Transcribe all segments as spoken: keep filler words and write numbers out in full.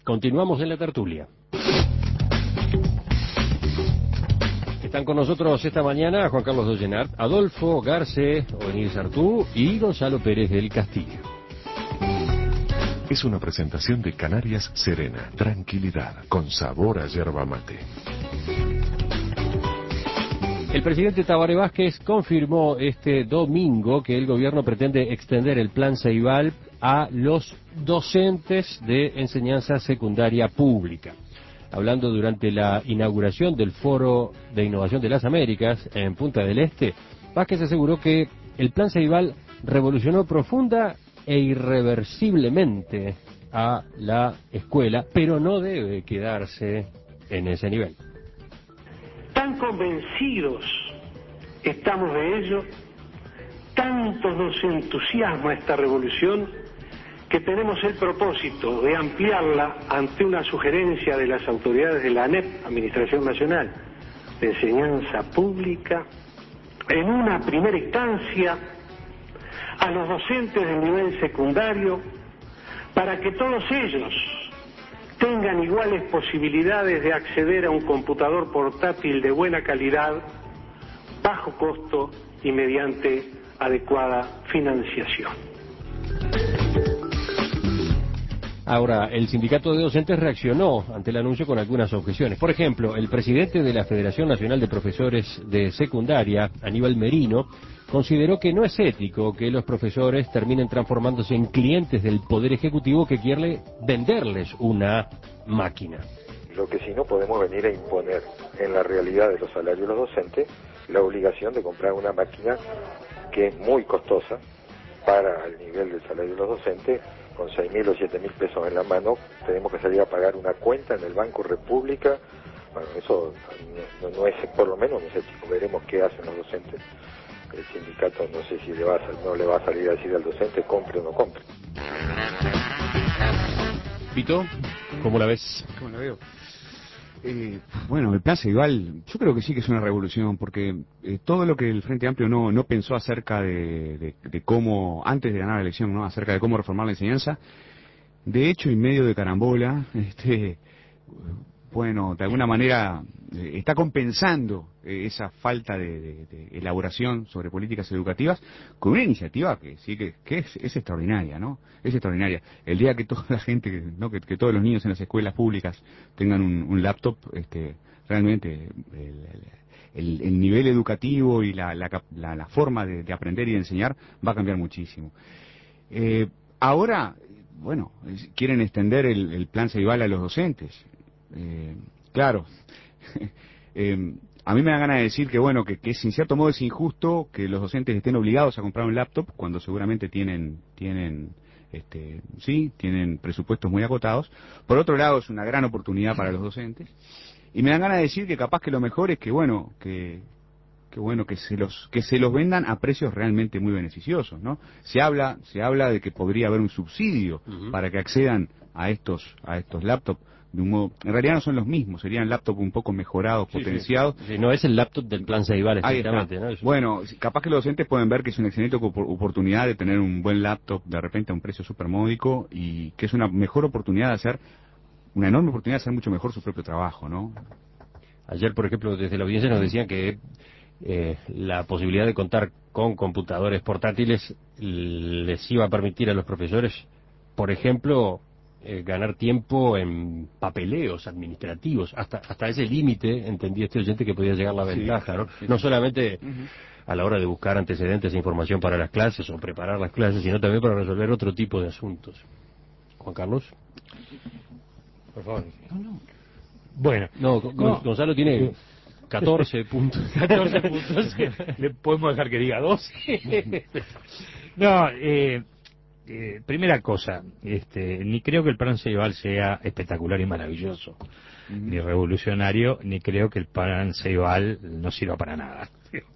Continuamos en la tertulia. Están con nosotros esta mañana Juan Carlos Dollenart, Adolfo Garce, Ovenir Sartú y Gonzalo Pérez del Castillo. Es una presentación de Canarias Serena, tranquilidad con sabor a yerba mate. El presidente Tabaré Vázquez confirmó este domingo que el gobierno pretende extender el plan Ceibal a los docentes de enseñanza secundaria pública. Hablando durante la inauguración del Foro de Innovación de las Américas en Punta del Este, Vázquez aseguró que el plan Ceibal revolucionó profunda e irreversiblemente a la escuela, pero no debe quedarse en ese nivel. Tan convencidos estamos de ello, tanto nos entusiasma esta revolución, que tenemos el propósito de ampliarla ante una sugerencia de las autoridades de la A N E P, Administración Nacional de Enseñanza Pública, en una primera instancia a los docentes del nivel secundario, para que todos ellos tengan iguales posibilidades de acceder a un computador portátil de buena calidad, bajo costo y mediante adecuada financiación. Ahora, el sindicato de docentes reaccionó ante el anuncio con algunas objeciones. Por ejemplo, el presidente de la Federación Nacional de Profesores de Secundaria, Aníbal Merino, consideró que no es ético que los profesores terminen transformándose en clientes del Poder Ejecutivo que quiere venderles una máquina. Lo que sí no podemos venir a imponer en la realidad de los salarios de los docentes la obligación de comprar una máquina que es muy costosa para el nivel del salario de los docentes. Con seis mil o siete mil pesos en la mano tenemos que salir a pagar una cuenta en el Banco República. Bueno, eso no, no es, por lo menos no sé, si veremos qué hacen los docentes. El sindicato no sé si le va a, no le va a salir a decir al docente compre o no compre. Vito, ¿cómo la ves? ¿Cómo la veo? Eh, bueno, el plan Ceibal, yo creo que sí que es una revolución, porque eh, todo lo que el Frente Amplio no, no pensó acerca de, de, de cómo, antes de ganar la elección, ¿no? Acerca de cómo reformar la enseñanza, de hecho, en medio de carambola, este, bueno, de alguna manera eh, está compensando eh, esa falta de, de, de elaboración sobre políticas educativas con una iniciativa que sí que, que es, es extraordinaria, ¿no? Es extraordinaria. El día que toda la gente, ¿no? que, que todos los niños en las escuelas públicas tengan un, un laptop, este, realmente el, el, el nivel educativo y la, la, la, la forma de, de aprender y de enseñar va a cambiar muchísimo. Eh, ahora, bueno, quieren extender el, el plan Ceibal a los docentes. Eh, claro, eh, a mí me da ganas de decir que bueno, que, que es, en cierto modo es injusto que los docentes estén obligados a comprar un laptop cuando seguramente tienen, tienen, este, sí, tienen presupuestos muy acotados. Por otro lado, es una gran oportunidad para los docentes. Y me dan ganas de decir que capaz que lo mejor es que bueno, que, que bueno, que se los, que se los vendan a precios realmente muy beneficiosos, ¿no? Se habla, se habla de que podría haber un subsidio uh-huh. para que accedan a estos, a estos laptops. De un modo, en realidad no son los mismos, serían laptops un poco mejorados, sí, potenciados. Sí, sí. No es el laptop del plan Ceibal, exactamente, ¿no? Bueno, capaz que los docentes pueden ver que es una excelente oportunidad de tener un buen laptop de repente a un precio súper módico y que es una mejor oportunidad de hacer, una enorme oportunidad de hacer mucho mejor su propio trabajo, ¿no? Ayer, por ejemplo, desde la audiencia nos decían que eh, la posibilidad de contar con computadores portátiles les iba a permitir a los profesores, por ejemplo, Eh, ganar tiempo en papeleos administrativos, hasta hasta ese límite, entendí este oyente que podía llegar la ventaja, ¿no? Sí, sí. No solamente uh-huh. a la hora de buscar antecedentes e información para las clases o preparar las clases, sino también para resolver otro tipo de asuntos. Juan Carlos, por favor. No, no. Bueno, no, no. Gonzalo tiene catorce puntos. catorce puntos. ¿Le podemos dejar que diga doce? No, eh... Eh, primera cosa, este, ni creo que el plan Ceibal sea espectacular y maravilloso, uh-huh. ni revolucionario, ni creo que el plan Ceibal no sirva para nada.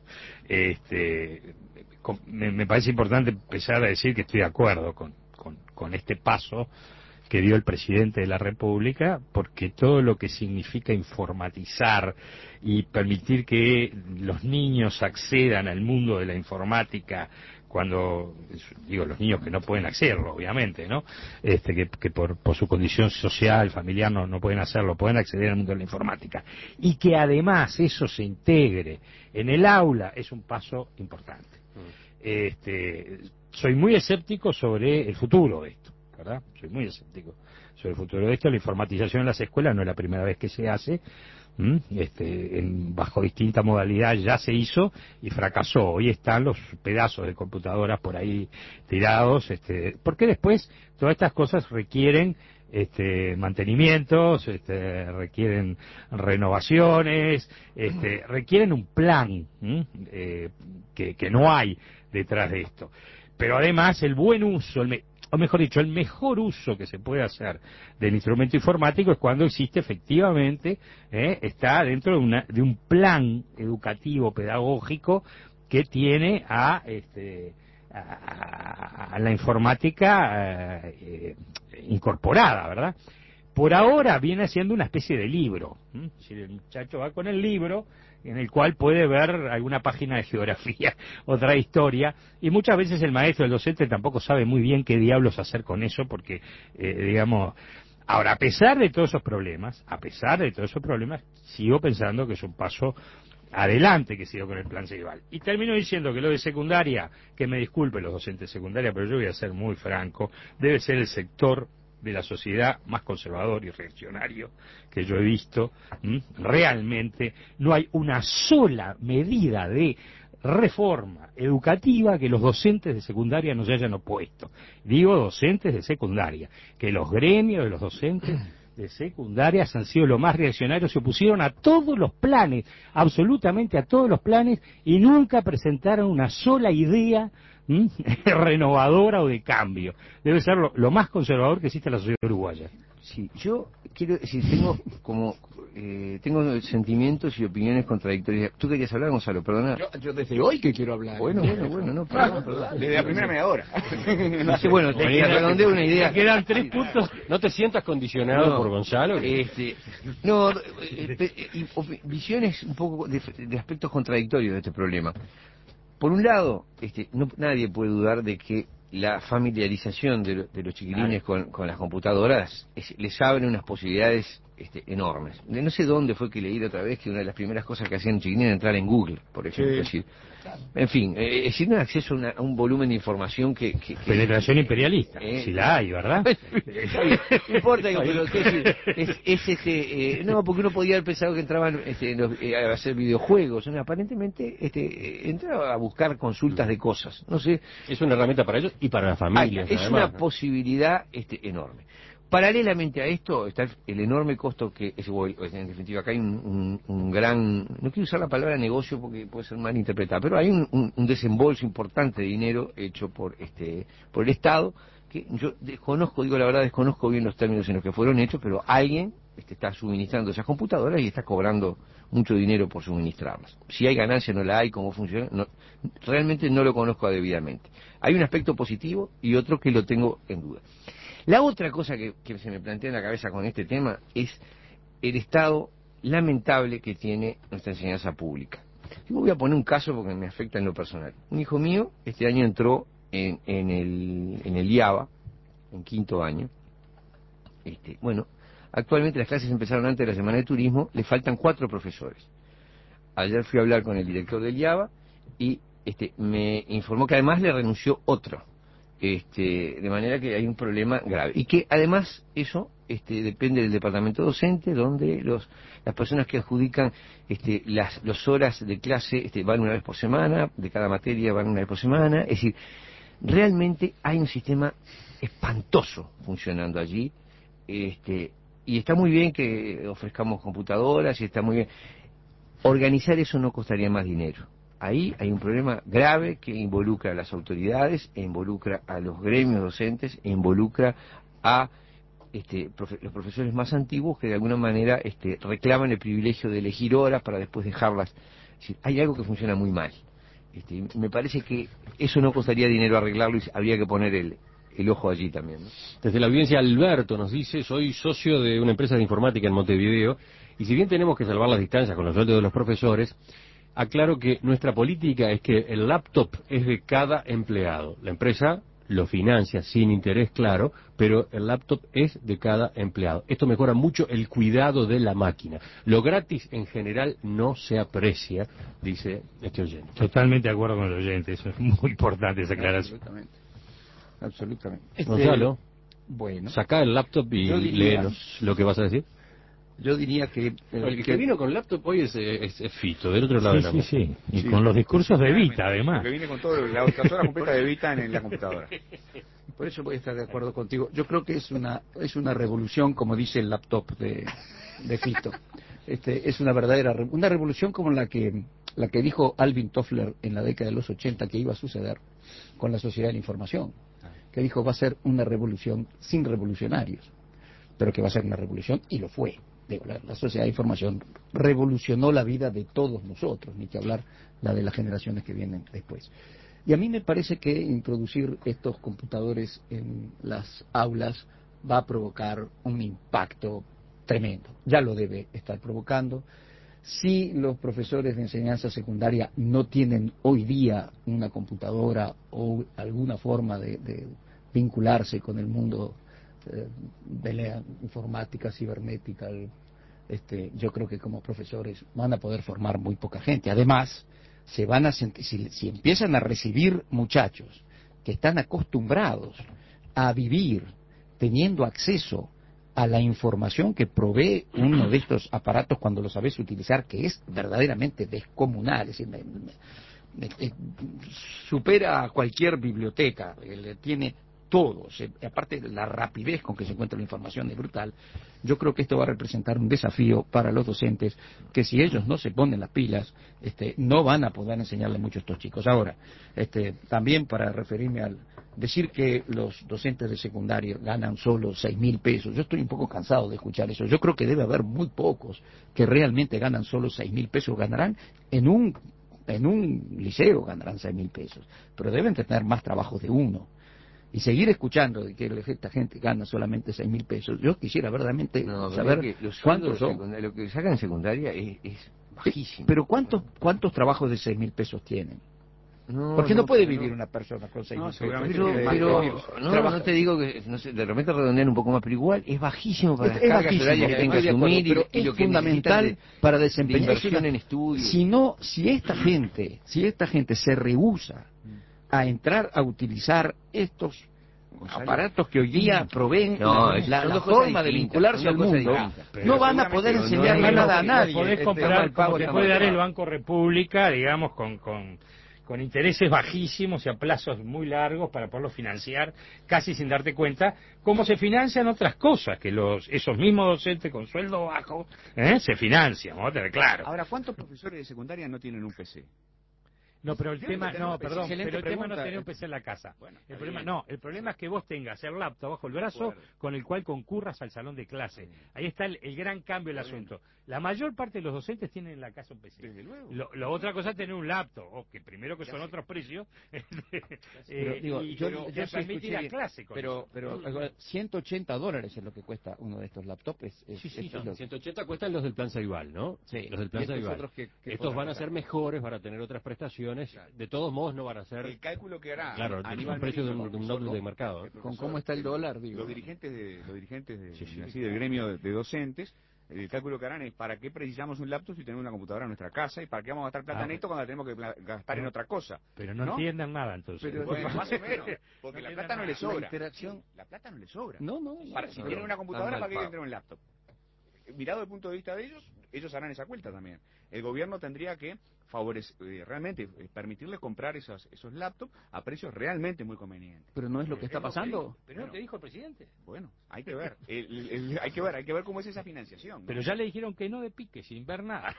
Este, con, me, me parece importante empezar a decir que estoy de acuerdo con, con, con este paso que dio el presidente de la República, porque todo lo que significa informatizar y permitir que los niños accedan al mundo de la informática cuando, digo, los niños que no pueden hacerlo, obviamente, ¿no? Este, que, que por, por su condición social, familiar, no, no pueden hacerlo, pueden acceder al mundo de la informática. Y que además eso se integre en el aula es un paso importante. Este, soy muy escéptico sobre el futuro de esto, ¿verdad? Soy muy escéptico sobre el futuro de esto. La informatización en las escuelas no es la primera vez que se hace. ¿Mm? Este, en, bajo distinta modalidad ya se hizo y fracasó. Hoy están los pedazos de computadoras por ahí tirados, este, porque después todas estas cosas requieren este, mantenimientos, este, requieren renovaciones, este, requieren un plan eh, que, que no hay detrás de esto. Pero además el buen uso, el me o mejor dicho, el mejor uso que se puede hacer del instrumento informático es cuando existe efectivamente, eh, está dentro de, una, de un plan educativo, pedagógico, que tiene a, este, a, a la informática eh, incorporada, ¿verdad? Por ahora viene siendo una especie de libro. ¿Mm? Si el muchacho va con el libro, en el cual puede ver alguna página de geografía, otra historia, y muchas veces el maestro, el docente, tampoco sabe muy bien qué diablos hacer con eso, porque, eh, digamos, ahora, a pesar de todos esos problemas, a pesar de todos esos problemas, sigo pensando que es un paso adelante que sigo con el plan Ceibal. Y termino diciendo que lo de secundaria, que me disculpen los docentes de secundaria, pero yo voy a ser muy franco, debe ser el sector de la sociedad más conservador y reaccionario que yo he visto. ¿Mm? Realmente no hay una sola medida de reforma educativa que los docentes de secundaria nos hayan opuesto. Digo docentes de secundaria, que los gremios de los docentes de secundarias han sido los más reaccionarios, se opusieron a todos los planes, absolutamente a todos los planes, y nunca presentaron una sola idea ¿Mm? renovadora o de cambio. Debe ser lo, lo más conservador que existe en la sociedad uruguaya. Sí, yo quiero decir, tengo como eh, tengo sentimientos y opiniones contradictorias. ¿Tú querías hablar, Gonzalo? Perdona. Yo, yo desde hoy que quiero hablar. Bueno, bueno, bueno, no, perdón, perdón. Desde la primera media hora. No sé, bueno, te, te redondeo una idea. Me quedan tres puntos. ¿No te sientas condicionado No, por Gonzalo? Este, no, eh, eh, y, opi- visiones un poco de, de aspectos contradictorios de este problema. Por un lado, este, no, nadie puede dudar de que la familiarización de, lo, de los chiquilines con, con las computadoras es, les abre unas posibilidades este, enormes. De no sé dónde fue que leí la otra vez que una de las primeras cosas que hacían los chiquilines era entrar en Google, por ejemplo. Sí. Es decir, en fin, eh, es decir, un acceso a, una, a un volumen de información que... que, que Penetración eh, imperialista, eh, si la hay, ¿verdad? No importa, digo, pero ¿qué decir? Es, es este... Eh, no, porque uno podía haber pensado que entraban este, los, eh, a hacer videojuegos. ¿No? Aparentemente este, eh, entraba a buscar consultas de cosas. No sé. Es una herramienta para ellos y para las familias. Ay, es además, una ¿no? posibilidad este, enorme. Paralelamente a esto está el, el enorme costo que es, en definitiva, acá hay un, un, un gran, no quiero usar la palabra negocio porque puede ser mal interpretada, pero hay un, un, un desembolso importante de dinero hecho por este por el Estado, que yo desconozco, digo la verdad, desconozco bien los términos en los que fueron hechos, pero alguien este, está suministrando esas computadoras y está cobrando mucho dinero por suministrarlas. Si hay ganancia, no la hay, cómo funciona, no, realmente no lo conozco debidamente. Hay un aspecto positivo y otro que lo tengo en duda. La otra cosa que, que se me plantea en la cabeza con este tema es el estado lamentable que tiene nuestra enseñanza pública. Yo voy a poner un caso porque me afecta en lo personal. Un hijo mío este año entró en, en el en el I A B A, en quinto año. Este, bueno, actualmente las clases empezaron antes de la Semana de Turismo, le faltan cuatro profesores. Ayer fui a hablar con el director del I A B A y este, me informó que además le renunció otro. Este, de manera que hay un problema grave y que además eso este, depende del departamento docente, donde los las personas que adjudican este, las los horas de clase este, van una vez por semana, de cada materia van una vez por semana. Es decir, realmente hay un sistema espantoso funcionando allí, este, y está muy bien que ofrezcamos computadoras y está muy bien. Organizar eso no costaría más dinero. Ahí hay un problema grave que involucra a las autoridades, e involucra a los gremios docentes, e involucra a este, profe los profesores más antiguos que de alguna manera este, reclaman el privilegio de elegir horas para después dejarlas. Es decir, hay algo que funciona muy mal. Este, me parece que eso no costaría dinero arreglarlo y habría que poner el, el ojo allí también, ¿no? Desde la audiencia, Alberto nos dice: soy socio de una empresa de informática en Montevideo y si bien tenemos que salvar las distancias con los sueldos de los profesores, aclaro que nuestra política es que el laptop es de cada empleado. La empresa lo financia sin interés, claro, pero el laptop es de cada empleado. Esto mejora mucho el cuidado de la máquina. Lo gratis en general no se aprecia, dice este oyente. Totalmente de acuerdo con el oyente, eso es muy importante esa aclaración. Absolutamente. Absolutamente. Este, Gonzalo, bueno, saca el laptop y diría, léenos lo que vas a decir. Yo diría que... Eh, el que, que vino con laptop hoy es, es, es Fito, del otro lado sí, de la sí, mesa. Sí, y sí. con los discursos de Evita, además. Que viene con todo, la hoja completa de Evita en, en la computadora. Por eso voy a estar de acuerdo contigo. Yo creo que es una es una revolución, como dice el laptop de, de Fito. Este, es una verdadera una revolución como la que la que dijo Alvin Toffler en la década de los ochenta que iba a suceder con la sociedad de la información. Que dijo va a ser una revolución sin revolucionarios, pero que va a ser una revolución, y lo fue. Digo, la, la sociedad de información revolucionó la vida de todos nosotros, ni que hablar la de las generaciones que vienen después. Y a mí me parece que introducir estos computadores en las aulas va a provocar un impacto tremendo. Ya lo debe estar provocando. Si los profesores de enseñanza secundaria no tienen hoy día una computadora o alguna forma de, de vincularse con el mundo eh, de la informática, cibernética, el, este, yo creo que como profesores van a poder formar muy poca gente. Además, se van a sentir, si, si empiezan a recibir muchachos que están acostumbrados a vivir teniendo acceso a la información que provee uno de estos aparatos cuando lo sabes utilizar, que es verdaderamente descomunal, es decir, me, me, me, supera a cualquier biblioteca, le tiene todo, se, aparte la rapidez con que se encuentra la información es brutal. Yo creo que esto va a representar un desafío para los docentes, que si ellos no se ponen las pilas, este, no van a poder enseñarle mucho a estos chicos. Ahora, este, también para referirme al decir que los docentes de secundaria ganan solo seis mil pesos, yo estoy un poco cansado de escuchar eso. Yo creo que debe haber muy pocos que realmente ganan solo seis mil pesos, ganarán en un, en un liceo ganarán seis mil pesos, pero deben tener más trabajos de uno. Y seguir escuchando de que esta gente gana solamente seis mil pesos, yo quisiera verdaderamente no, saber que los cuántos son. Lo que sacan en secundaria es, es bajísimo. Pero ¿cuántos cuántos trabajos de seis mil pesos tienen? No, Porque no, no puede pero vivir no. una persona con seis No, mil pesos. seguramente Pero, tiene pero más no, trabaja. no te digo que, no sé, de repente redondean un poco más, pero igual es bajísimo para Es, las es cargas bajísimo, horarias que tienen que estoy de acuerdo, asumir y, pero y es lo que fundamental necesitan de, para de desempeñar inversión es una- en estudios. Si no, si esta gente, si esta gente se rehúsa a entrar a utilizar estos Gonzalo, aparatos que hoy día proveen No, la, es- la- son la dos cosas forma de distintas, vincularse son al dos cosas mundo, distintas. Pero no van a seguramente poder no- enseñarle no, nada a lo nadie. podés Este, comprar el pago como te está puede dar el marcado. Banco República, digamos, con, con, con intereses bajísimos y a plazos muy largos para poderlo financiar casi sin darte cuenta, cómo se financian otras cosas, que los esos mismos docentes con sueldo bajo ¿eh? se financian, vamos a tener claro. Ahora, ¿cuántos profesores de secundaria no tienen un P C? No, pero el Tiene tema, que tener no, un P C. perdón, Excelente pero el tema no pregunta. tener un P C en la casa. Bueno, el está problema, bien. no, el problema es que vos tengas el laptop bajo el brazo acuerdo. con el cual concurras al salón de clase. Ahí está el, el gran cambio del asunto. La mayor parte de los docentes tienen en la casa un P C. Desde luego. Lo, lo otra cosa es tener un laptop, o que primero que son otros precios, Pero, eh, digo, y yo, pero yo te sí permite ir escuché a bien, clase con pero, eso. pero eh, ciento ochenta dólares es lo que cuesta uno de estos laptops. Es, es- Sí, sí, eso es no, lo- ciento ochenta cuestan los del plan Ceibal, ¿no? Sí. Los del plan ¿Y estos Ceibal. otros qué- qué Estos podrán van a costar? ser mejores, van a tener otras prestaciones. Claro. De todos modos no van a ser, El cálculo que hará claro, Aníbal el precio de Merino, un, de un profesor, notebook de mercado. el ¿Con profesor, cómo está el dólar? Digo. Los dirigentes, de, los dirigentes de, Sí, sí. así, del gremio de, de docentes, el cálculo que harán es para qué precisamos un laptop si tenemos una computadora en nuestra casa y para qué vamos a gastar plata Ah, en esto cuando la tenemos que pla- gastar en no. otra cosa. Pero no, ¿no? entiendan nada entonces. Pero- Bueno, más o menos, porque No la plata no entienden le nada. sobra. La interacción- La plata no le sobra. No, no. Para, no, si no. tienen una computadora, Están ¿para qué mal quieren tener un laptop? Mirado desde el punto de vista de ellos, ellos harán esa cuenta también. El gobierno tendría que favorecer, eh, realmente eh, permitirle comprar esos, esos laptops a precios realmente muy convenientes. Pero no es lo que está Es lo que pasando. digo. Pero es lo que dijo el presidente. Bueno, hay que ver, el- el- hay que ver, hay que ver cómo es esa financiación, ¿no? Pero ya le dijeron que no de pique, sin ver nada.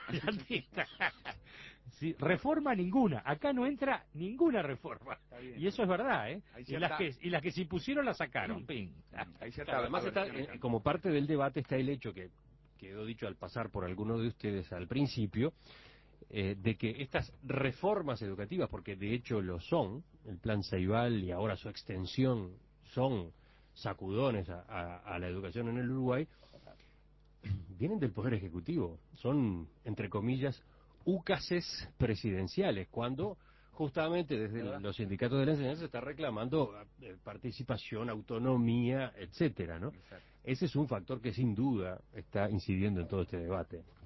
Sí, reforma ninguna. Acá no entra ninguna reforma. bien, Y eso es verdad, ¿eh? Hay Y las, cierta- que, y las que se impusieron las sacaron. Ping. Hay cierta Claro, además está, aversión. eh, como parte del debate está el hecho que quedó dicho al pasar por alguno de ustedes al principio, eh, de que estas reformas educativas, porque de hecho lo son, el plan Ceibal y ahora su extensión son sacudones a, a- a la educación en el Uruguay, vienen del Poder Ejecutivo, son, entre comillas, úcases presidenciales, cuando justamente desde el- los sindicatos de la enseñanza se está reclamando eh, participación, autonomía, etcétera, ¿no? Ese es un factor que sin duda está incidiendo en todo este debate.